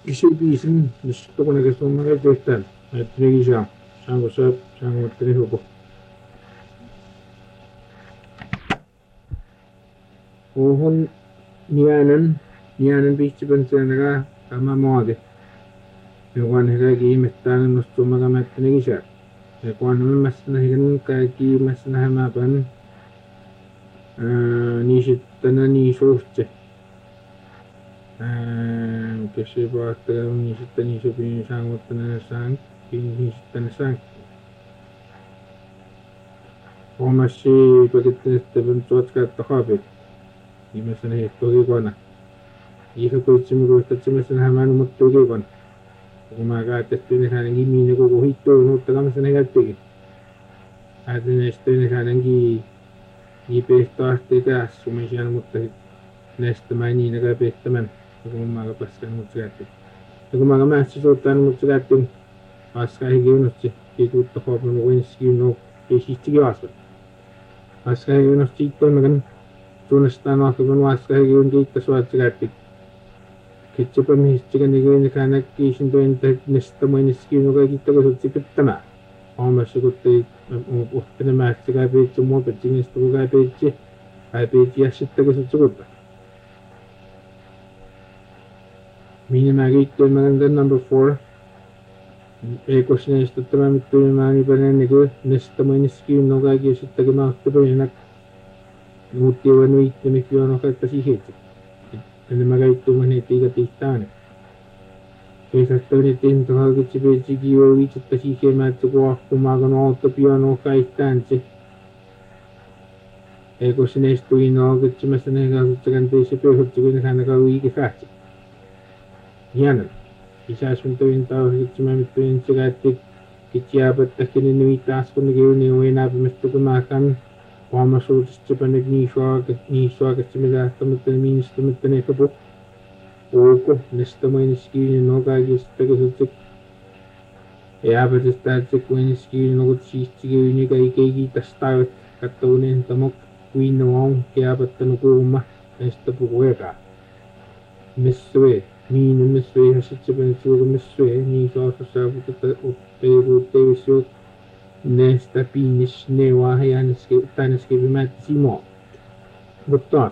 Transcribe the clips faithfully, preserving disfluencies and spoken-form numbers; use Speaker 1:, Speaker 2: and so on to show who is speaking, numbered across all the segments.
Speaker 1: Kişi nishitokona kesummaga tehtal atrigisha sango sap sango trihuko ohun nianan nianan bichipansenaga kama moade yuan hega gi mettanan nustumaga matnigisha yuan masna higan ka gi masna hamaban nishittana nishoste kasi bakta nishittana nishopi sangutana sang nishittana sang omashi pakittesta bentuatska tahabit imasana hitogi kona iha kuitsimi kuistatsimasana hamanu muttogi kona kumaga testene hanangi minago gohito nuttagamasana higattegi adene estene hanangi ipehtaastega sumishan muttahit nesta mani naga pehtaman kumaga paskan mutsgatti kumaga massi sotan mutsgattin aska higiunutsi kitutta hobun winski no keshistigi asut aska higiunutsi tomagan tunastan asagun aska higiun kitta suatsgatti kitchapa mihistiga nigin kanak kishin to enta nesta maniski no ga kitta gosutsi pittama omasigutte uhtene maatsiga peitsi mo petsingistu ga peitsi ai peitsi yasitta gosutsigutta minimagi maganda number four e question is tutama mittu mani bananigu nesta maniski no ga yasitta ga mahtaba hinak nutti wanu itte mikiono katta siheti ene magaitu mani tiga tistane esattori tinto hagitsi peitsi giwo witsitta sihe matsu ko kumagano otto piano kaistansi e question is tu ino gitsi masane ga gutsagan tesi pe hutsi gune hanaka wiki fatsi yanan isasunto inta gitsi mamittu insigatti gitsi abatta kini nuitas kun giuni wena bimistu kumakan wamasuutsi panek niswa niswa gitsi milasta mutta ministu mutta ne kapu oko nesta maniski no ga gista gusutsi e abatistarsi kuiniski no gutsisti giuni ga ikegi tastavet kattaunen tamok kuinoon ke abattanu kuuma nesta puguega missue miin missue hasitsi panitsuga missue ni soosasa mutta uttegu tevisu nesta pinis newa hayaneski taneski bimatsimo buttas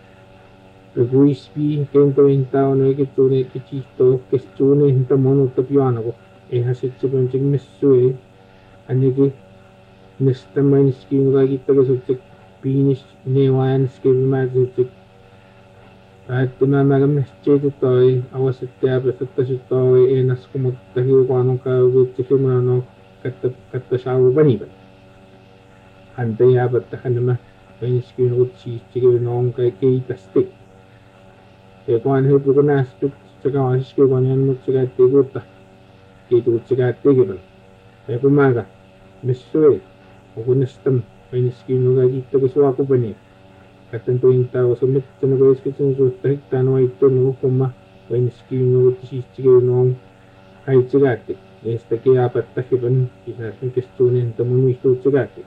Speaker 1: Guispi kento intauno ekitsune kichito kestune hinta monuta pianogo e hasitsi panchig missue anigi nesta maniski no ga kitta gusutsi pinis newayanski bimatsitsik Päättämään mä kämmestsiitä toi avasittääpästä tässä toi ennaskumutta hiukan käyvyyttä semmoinen on katta katta saavu panivan. Häntä jääpättä hännämä ensikin utsiisti kun on kaikki tästä. Ja kun hyppy kun nähty sekä asiski kun hän mut sekä teikutta. Kiitut sekä teikivän. Ja kun mä missä ei. Kun nästem ensikin on kaikki kun sua kupani. Katan tuinta osa mittana ko iskitsin suutta hittaan vaittu no kumma wenski no tisisti no haitsigatti esta ke apatta hiban kisasmi kestunen tamun istuutsigatti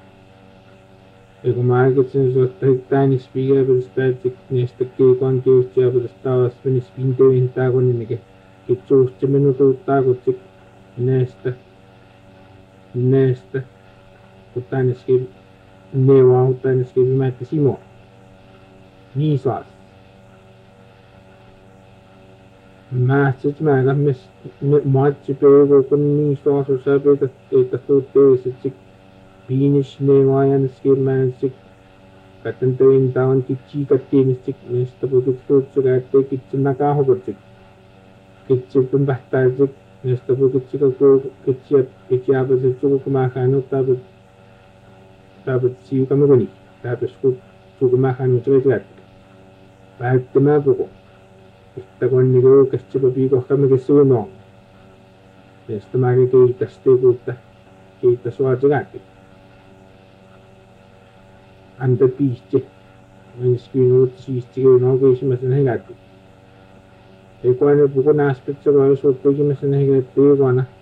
Speaker 1: ego maagitsin suutta hittaan ispiga bilstatik nesta ke kon ke ustia bilstavas min spinte inta konninike kitsuusti minuuttaa kutsik nesta nesta kutaniski newa utaniski bimätti simo niisas mähtsit mäga mis matsi pego kun niisas usabe että tuutteesitsi piinish newa yanski mänsik katantoin taon kitsi kattiimistik nesta pututtuutsu käytte kitsi nakahokotsik kitsi pumbahtaisik nesta pututsi kakku kitsi kitsi apasit sukukumahanu tabut tabut siukamagoni tabus kut sukumahanu tsuet Päättämään puku. Että kun niinku käsittää piikohkamme kessuunoon. Tästä mä kiitos teikuutta. Kiitos vaatsigatti. Anta piisti. Enskinuut siisti no kiisimäsen hegatti. Ei kun puku naaspitsa vai suuttuikimäsen hegatti ykona.